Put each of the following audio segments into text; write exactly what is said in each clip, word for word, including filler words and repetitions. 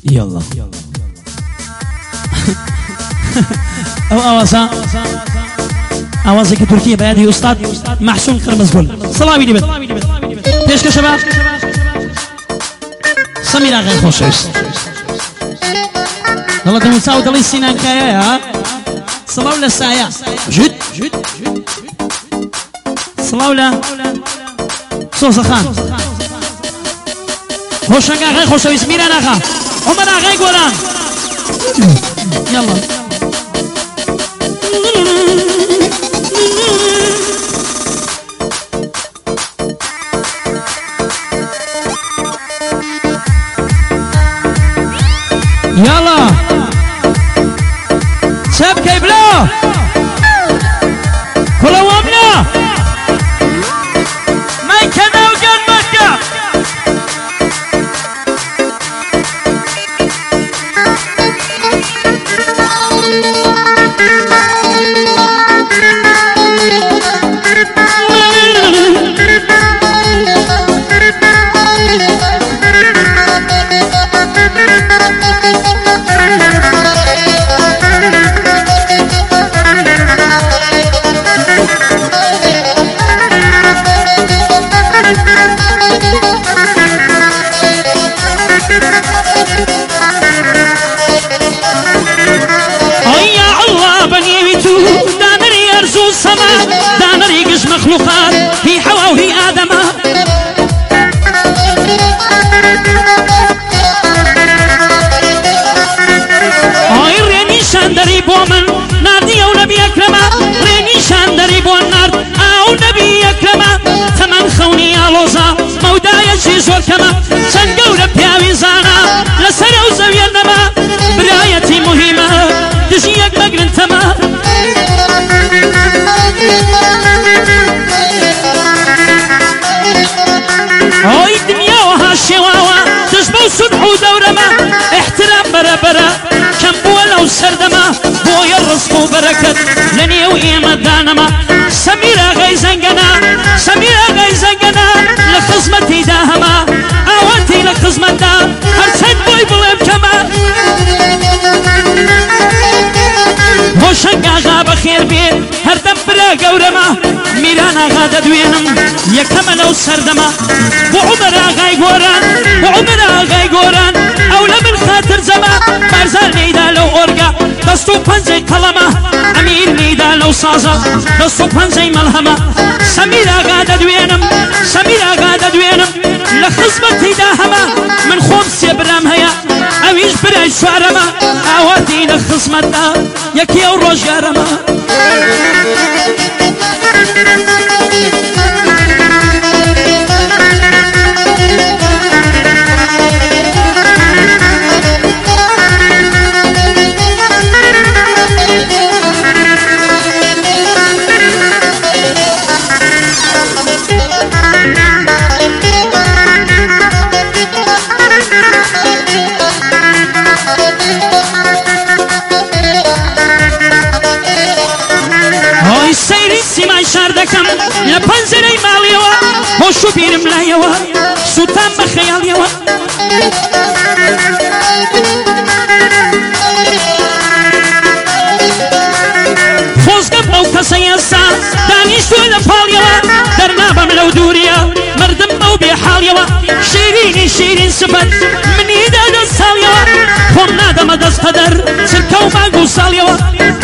يلا او اوازا اوازك تركيا بيدي استاذ محسون قرمزگل سلامی دیبد پیش که شباب سميرة غير خوشويست والله دمو تساو دلي سينان كايا ها صلاو للسايا جد صلاو لا صوصة خان خوشنگا غير خوشويست ميران آخا عمر غير قولان يلا يلا شاب كيبلا كل وامنا ما كان وجان مكة مخلوقات هي حواء وهي آدم هاي ريني شاندري بومن نادي أو نبي أكرم ريني شاندري بون نار أو نبي أكرم ثمن خوني علوزا مودا يشي زور كما سنقول بياوي زانا لسر وزويا النما برايتي مهمة تجيك مقرن تما هاي الدنيا وهالشواوة تشبه صلح ودورما احترام برا برا كم بولا وسردما بويا الرزق وبركة لني وإيمة دانما سميرة غي زنقنا سميرة غي زنقنا لخزمتي داهما اوانتي لخزمة دا هرسن بوي بلم كما هوشنگا غاب خير بيت هردم برا قورما ميرانا غادا دوينم يكما لو سردما وعمر آغاي قوران وعمر آغاي قوران أولا من خاطر زما بارزال نيدا لو أورقا دستو پنزي قلما أمير نيدا لو سازا دستو پنزي ملهما سمير آغادا دوينم سمير آغادا دوينم لخزمتي داهما من خمس يبرام هيا أويش براي شوارما أواتي لخزمتا يكي أو رجارما شاردكم لبنزري ماليوا هوشو بيرم لايوا سوتان بخياليوا فوزقب او كسيسا دانيشتو لفاليوا درنابم لو دوريا مردم او بحاليوا شيريني شيرين سبت من ايدا دستاليوا هم نادم دست قدر سلكو ماقو ساليوا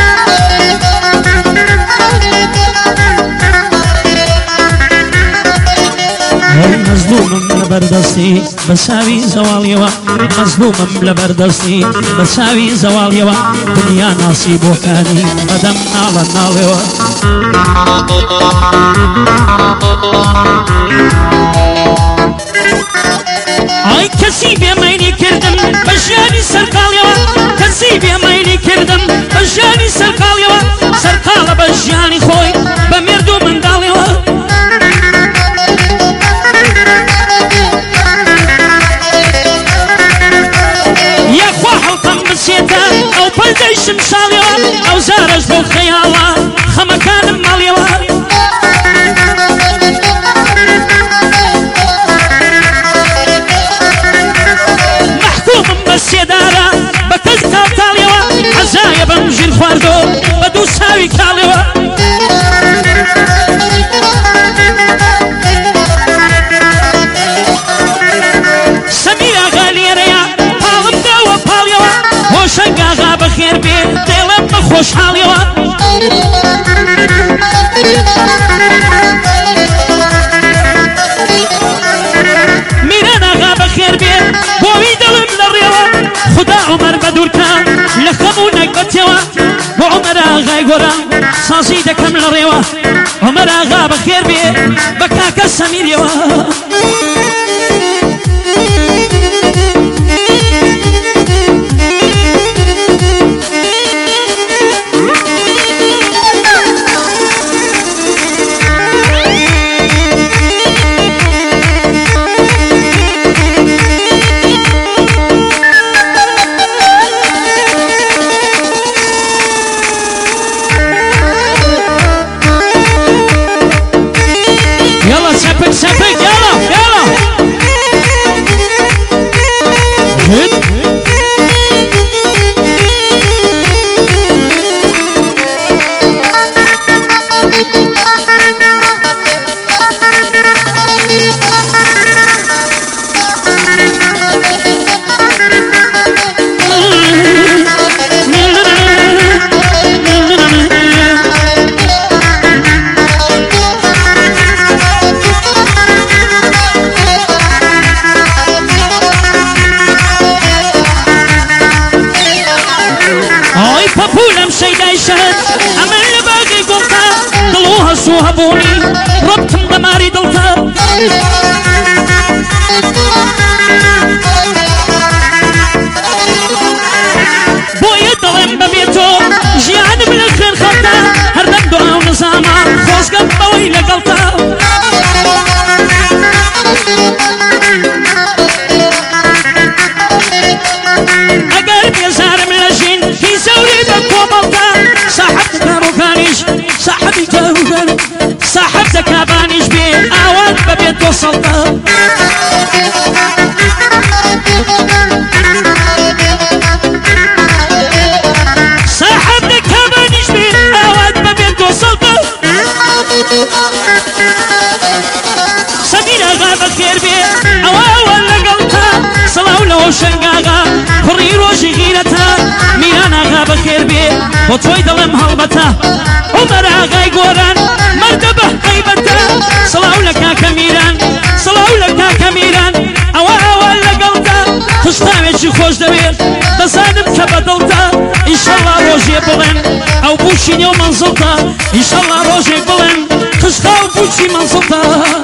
مظلوم لبردستي بساوي زواليوا مظلوم لبردستي بساوي زواليوا دنيا نصيب وكاني مدام نالا ناليوا اي كسي بيميني كردم بجاني سرقاليوا كسي بيميني كردم بجاني سرقاليوا سرقال بجاني خوي بمردو من داليوا او بلدي شمساليوا او زارج بو خيالا خمكان ماليوا گۆرە سازی دەکەم لە ڕێوە عومەر ئاغا بەخێر بێ بە کاکە سەمیرەوە هەبوونی ڕەبتم بەماری دڵتە بۆیە دەڵێم بەبێ تۆ ژیانم لە خوێن خەڵتە هەردەم دوعاو نزامە خۆزگەم بەوەی لەگەڵتە ئەگەر بێزارم لە ژین هی زەوری بە کۆمەڵتە ساحەب کارۆکانیش ساحەبی جاروگەن صاحب دەکابانیش بێ ئاوات بەبێت تۆ سەڵتە صاحب دەکابانیش بێ ئاوات بەبێت تۆ سەڵتە سەمیر ئاغا بەخێر بێ ئەواوە لەگەڵتە سەڵاو لەوە شەنگاغا کوڕی ڕۆژی غیرەتە میران ئاغا بەخێر بێ بۆ تۆی دەڵێم هەڵبەتە عومەر ئاغای گۆران مەردەبە هەیبەتە سەڵاو لە کاکە میران سەڵاو لە کاکە میران ئەوە ئەوە لەگەڵتە تشتاوێکی خۆش دەوێت دەزانم کە بەدڵتە ئینشەڵڵا ڕۆژێ بڵێن ئەو بوشی نێو مەنزڵتە ئینشەڵڵا ڕۆژێک بڵێن تشتا و بوشی مەنزڵتە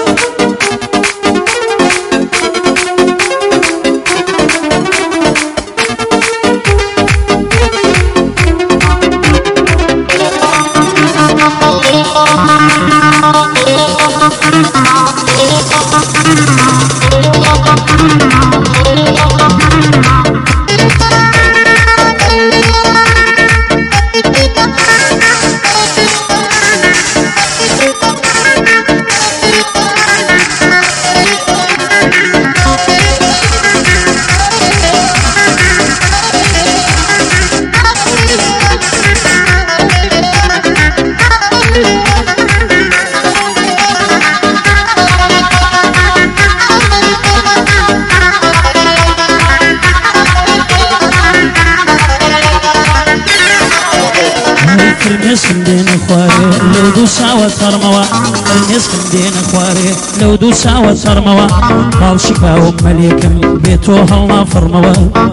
لو دو ساوە سەرمەوە نێزم دێنە خوارێ لەو دوو ساوە سەرمەوە باڵشکاوم مەلێکم بێ تۆ هەڵنا فڕمەوە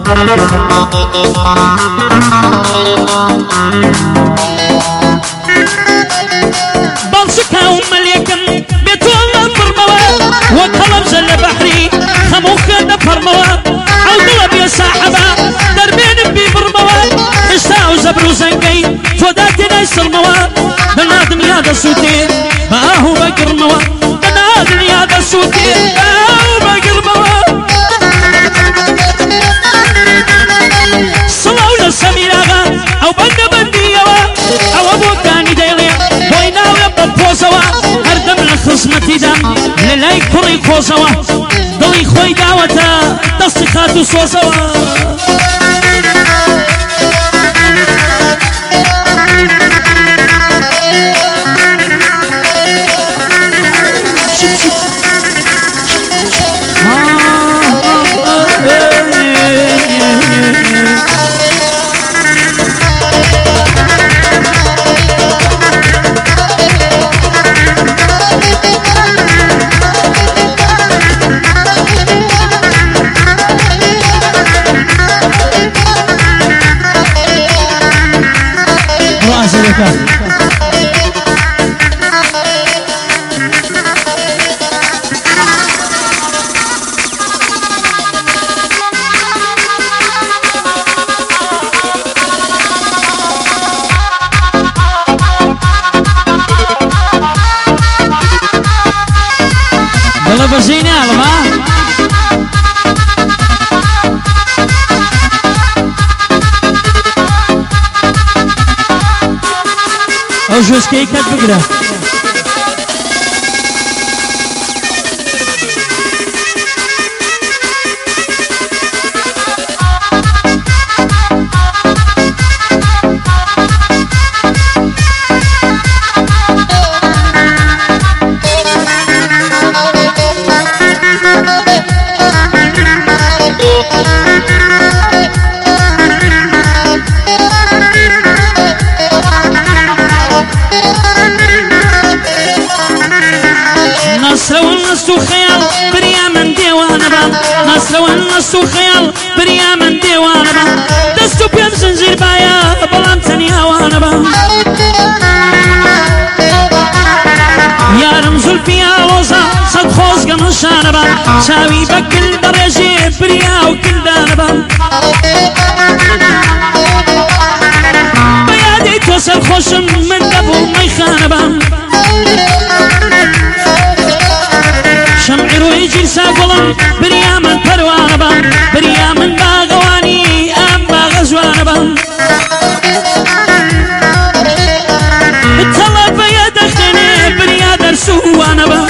باڵشکاوم مەلێکم بێ تۆ هەڵنا فڕمەوە وەک هەڵەبزە لە بەحری هەموو خوێن دەپەڕمەوە ئەو دڵە بێ ساحەبە دەربێنم بیبڕمەوە هێشتا ئەو زەبر و زەنگەی تۆ داتێنای سڵمەوە بەنا دنیا دەسووتێ بە ئاهو بەگرمەوە بەنا دنیا دەسووتێ بە ئاهو بەگرمەوە سڵاو لە سەمیر ئاغا ئەو بەندە بەندیەوە ئەوە بۆکانی دەیڵێ بۆی ناوێ بە پۆزەوە هەردەم لە خزمەتیدام لە لای کوڕی کۆزەوە دڵی خۆی داوەتە دەستی خات و سۆزەوە بکە دڵە بەژەی ناڵم ها ئەو ژۆسکەی کەت بگرە نص وخيال بريا من ديوانا با دستو بيم زنجير بايا بلام تني هوانا با يا رمز البيا روزا صد خوز قمشانا با شاوي بكل بريجي بريا وكل دانا با بيادي توصل خوشم من دبو ميخانا با شمعي روي جلسا قلم بريا من پروانا با بريا من باغواني ام باغزوانا با اتلا بيا دخني بريا درسوانا با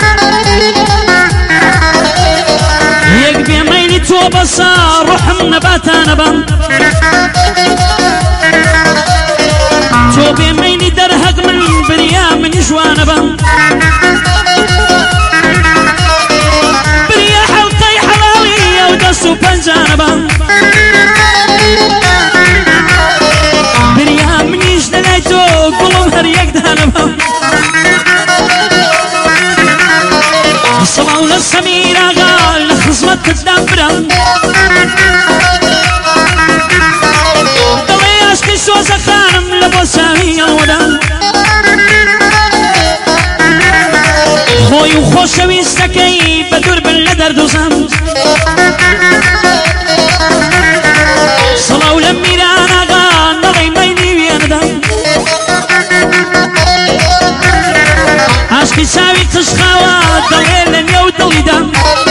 يك بيميني تو بصا روحم نباتانا با تو بيميني درهق من بريا من جوانا با سوبنجانبا بريا منيش دليتو قلوم هر يك دانبا الصلاة للسميرة قال لخصمت تدبرا دلي عشقي سوزا خانم لبوساوي الودا خوي وخوشوي استكي بدور باللدر دوزام صلاة لميرانا قال نغي ميني وياندا عشقي ساوي تشخاوات دليل لن يودلي دام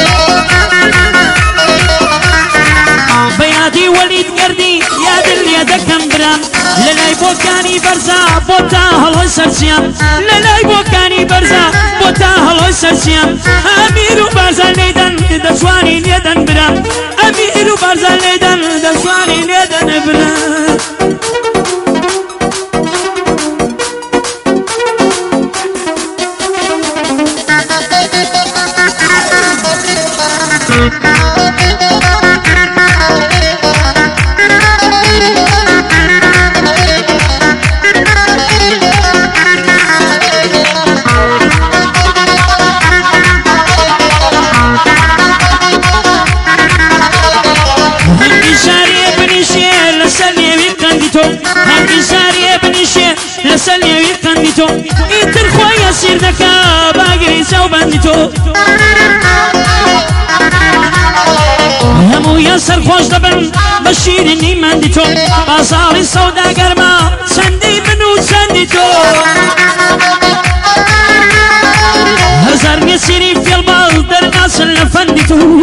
بيادي وليد قردي يا دل يا دكم برام للاي بوكاني برزا بوتا هلوي سرسيام للاي بوكاني برزا بوتا هلوي سرسيام أميرو برزا ليدن دسواني ليدن برام أميرو برزا ليدن دسواني ليدن برام لسلي ويقندتو إنتر خويا سير دكا باقري سو بندتو همو ياسر خوش دبن بشير اني مندتو بازار السودا قرما سندي منو سندتو هزار يسيري في البال در ناس لفندتو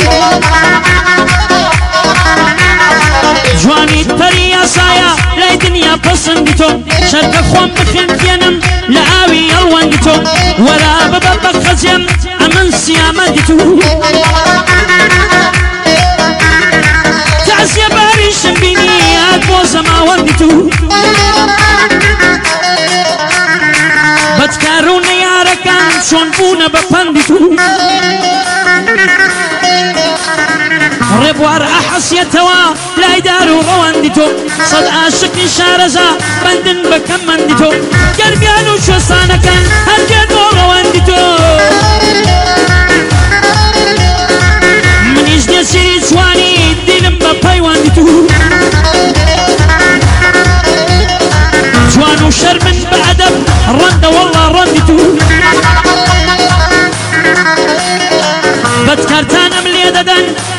جواني تريا سايا لا دنيا بسندتو شرك خوان بخل فينم لعاوي الواندتو ولا ببابا خزيم امن سيامدتو تعزي باريش بيني ادبوز ما واندتو بتكارون يا ركان شون بونا بفندتو ربوار أحس يتوا لا يدارو غواندتو صد عاشقني شارزا بندن بكم مندتو قلبيانو شو صانا كان هرجدو غواندتو من يجدي سيري سواني دينم بباي واندتو جوانو شرب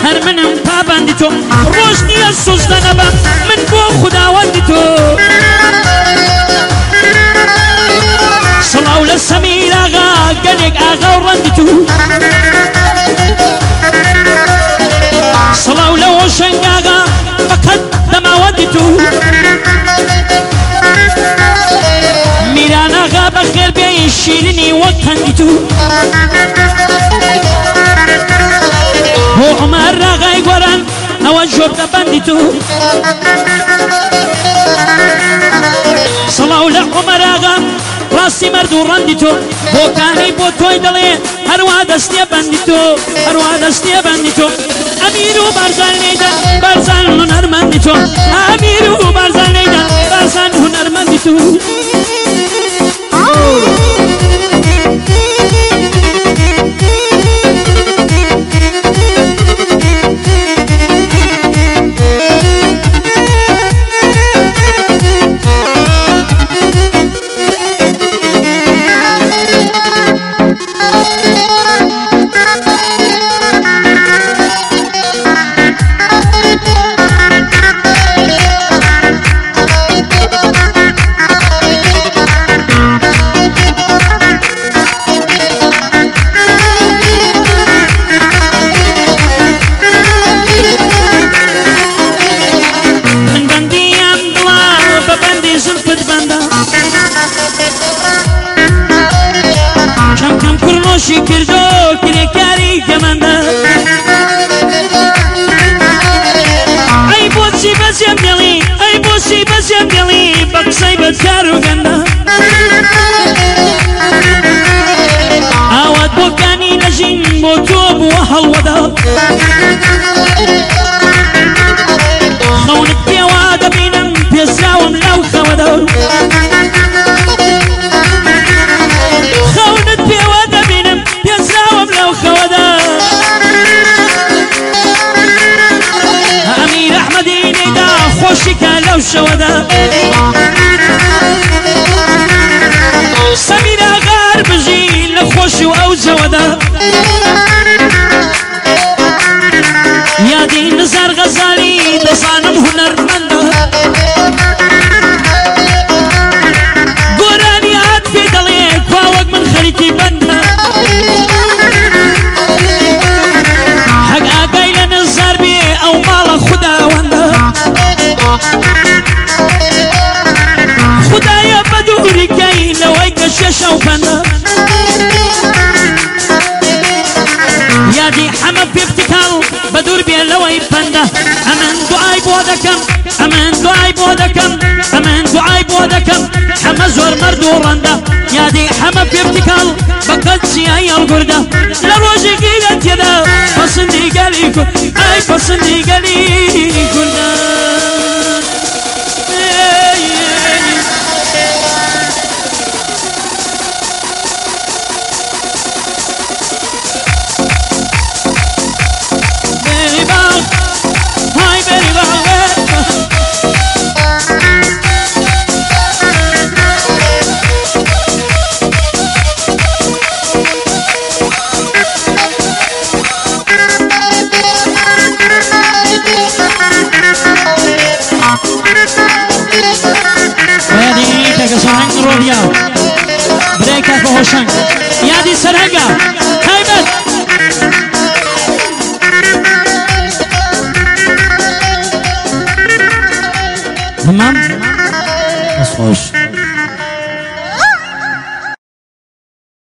هر منم پابندی تو روش نیه سوزدنبا من بو خداوندی تو صلاو لسمیر آغا گلگ آغا و رندی تو صلاو لوشنگ آغا فقط دماوندی تو میران آغا بخیر بیای شیرینی وقتندی تو هو عمر آغای گوران او جرد بندی تو صلاو لعمر آغا راسی مردو رندی تو بو کانی بو توی دلی هروا دستی بندی تو هروا دستی بندی تو امیرو برزن نیدن برزن هنرمندی تو امیرو برزن نیدن برزن هنرمندی تو کردو کرکاری کمنده ای بوسی بسیم دلی ای بوسی بسیم دلی بقصی بدکارو گنده آواد بوکانی نجین بو تو بو حلوده خونت بیواده بینم پیساوم لو خوده خونت بیواده بینم پیساوم لو خوده امیر احمدی نیدا خوشی که لو شوده سمیر غار بجی لخوش و او زوده یادی نزار غزالی دزانم هنرمنده گورانی هات فی دلی کواوگ من خریتی بنده حق آقای لنزار بی او مال خداونده خدایا بدوری کهی لوی کشش او بنده یادی حمد فی ابتکال بدور بی لوی بنده امان دعای بودکم امان دعای بودکم امان دعای بودکم حمد زور مردو رنده یادی حمد فی ابتکال بقد سیای الگرده لروجی گیرت یده پسندی گلی کن ای پسندی گلی کنده Rodya, break up a hoşan.